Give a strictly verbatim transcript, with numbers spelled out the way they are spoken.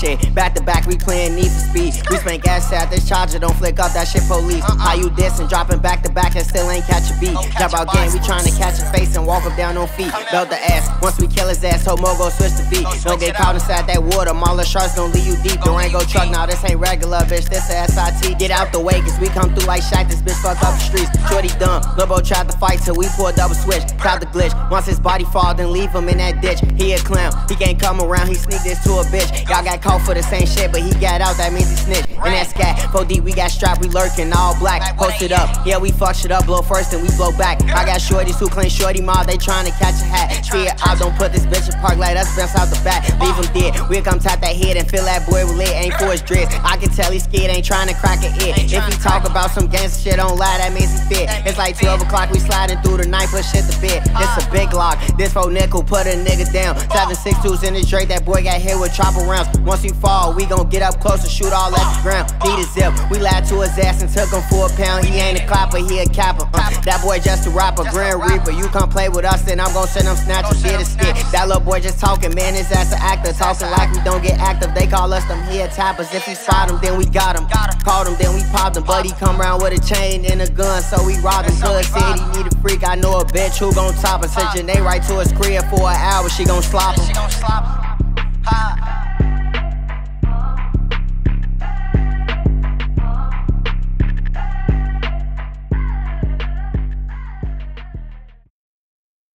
shit. Back to back, we playing Need for Speed. We spend gas at this charger, don't flick up that shit police. How you dissing, dropping back to back and still ain't catch a beat. Jump out game, we trying to catch a face and walk up down on feet. Belt the ass, once we kill his ass, hope Mo go switch the beat. Don't get caught inside that water, Marla sharks gon' leave you deep. Durango truck, now this ain't regular, bitch, this a S I T. Get out the way, cause we come through like Shaq, this bitch fuck up the streets. Shorty dumb, Lil Bo tried to fight till we pour a double switch. Caught the glitch, once his body fall, then leave him in that ditch. He a clown, he can't come around, he sneak this to a bitch. Y'all got caught for the same shit, but he got out, that means he snitched. And that scat, four D, we got strapped, we lurking, all black. Post it up, yeah, we fuck shit up, blow first and we blow back. I got shorties who claim shorty mob, they trying to catch a hat. See it out, don't put this bitch in park, like us bounce out the back. Leave him dead, we'll come tap that head and fill that boy with lit, ain't for his dreads. I can tell he scared, ain't trying to crack a it. If he talk about some gangsta shit, don't lie, that means he fit. It's like twelve o'clock, we sliding through the night, push shit to bed. It's a big lock, this for nickel, put a nigga down. seven six twos in his Drake, that boy got hit with chopper rounds. Once we fall, we gon' get up close and shoot all at the ground. Need a zip, we lied to his ass and took him for a pound. He ain't a clapper, he a capper. Uh, that boy just a rapper, Grand Reaper. You come play with us, then I'm gon' send him snatchers, get a stick. That little boy just talking, man, his ass an actor. Talking like we don't get active, they call us them head tappers. If we spot him, then we got him. Called him, then we popped him. But he come around with a chain and a gun, so we robbed him. Cuz said he need a freak, I know a bitch who gon' top him. Sent Janae right to his crib for an hour, she gon' slop him.